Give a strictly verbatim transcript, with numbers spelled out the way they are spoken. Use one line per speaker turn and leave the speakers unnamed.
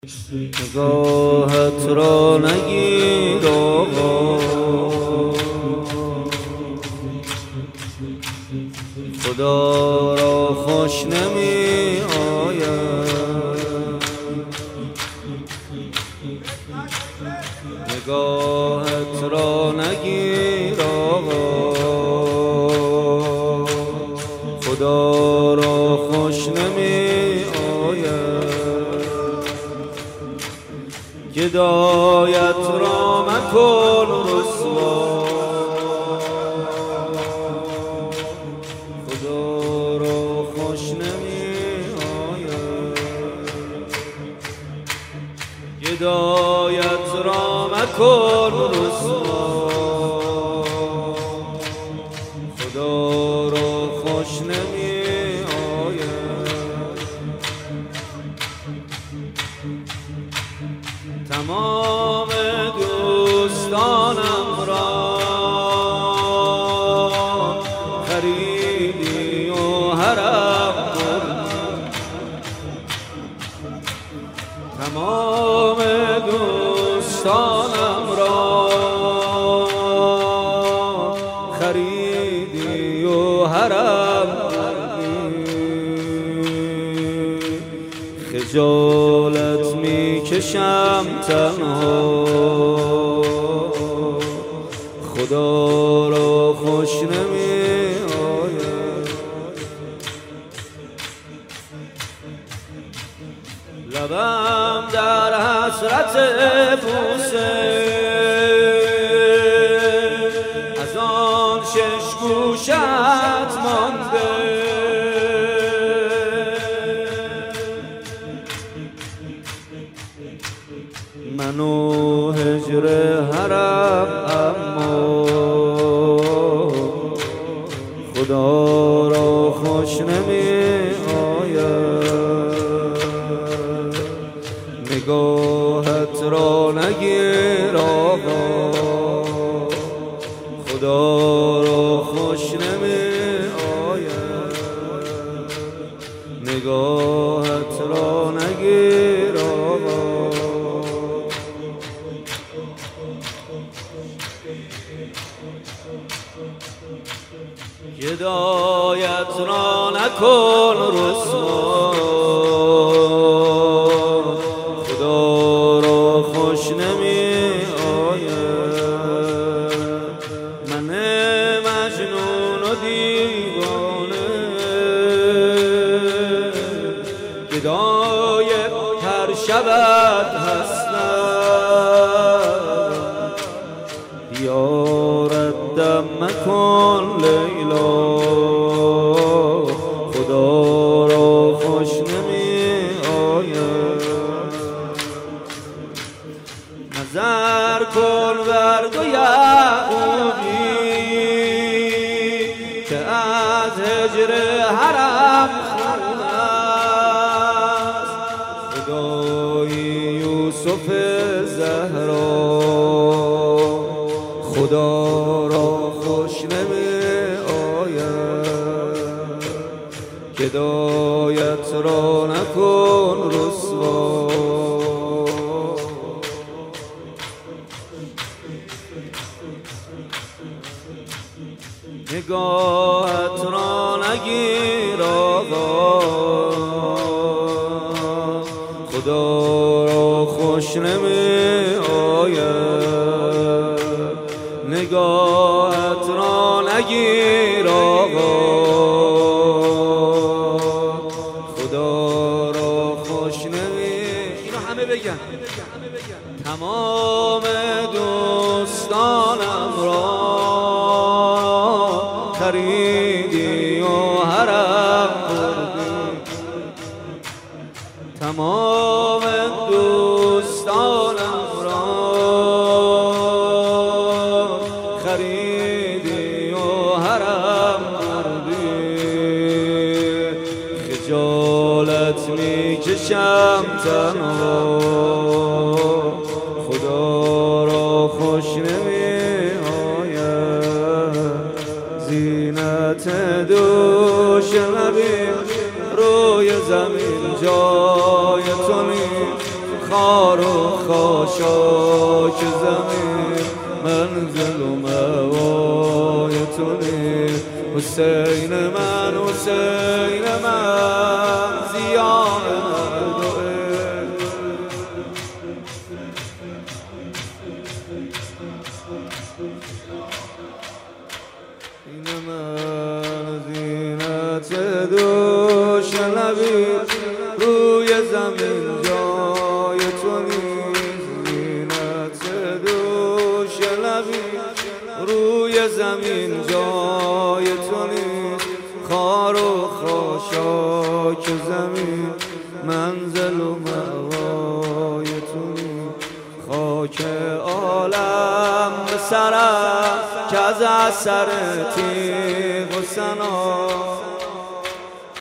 نگاهت را نگیر آقا، خدا را خوش نمی آید. نگاهت را نگیر آقا، خدا را خوش نمی آید. گدایت را مکن رسوا، خدا را خوش نمی آید. گدایت را مکن رسوا، خدا را خوش نمی آید. تمام دوستانم را خریدی و حرم بردی. تمام دوستانم را خریدی و حرم بردی. خجالت می کشم تنها، خدا را خوش نمی آید. لبم در حسرت بوسه از آن شش گوشت مانده. منو هجر حرم اما خدا را خوش نمی آید. نگاهت را نگیر آقا، خدا را خوش نمی آید. نگاهت را نگیر آقا، گدایت را نکن رسوا، خدا را خوش نمی آید. من مجنون و دیوانه گدای هر شبت هستم. بیارد دم مکن لیلا، خدا را خوش نمی آید. نظر کن بر دو یعقوبی که از هجر حرم خون است. خدای یوسف زهرا خدا را خوش نمی آید. گدایت را نکن رسوا، نگاهت را نگیر آقا، خدا را خوش نمی آید. نگاهت را نگیر آقا، خدا را خوش نمی. اینو همه بگن. تمام دوستانم را خریدی و حرم بردی. تمام دوستانم را خریدی و حرم بردی. خجالت می کشم تنها، خدا را خوش نمی آید. زینت خار و خاشاک زمین منزل و موای تو نیست. حسین من حسین من زیان مردوه این من زینت دوش نبی روی زمین جای تو نیست. زینت دوش نبی روی زمین جای تو نیست. خار و خاشاک زمین منزل و موای تو نیست. خاک عالم به سرم که از اثر تیغ و سنا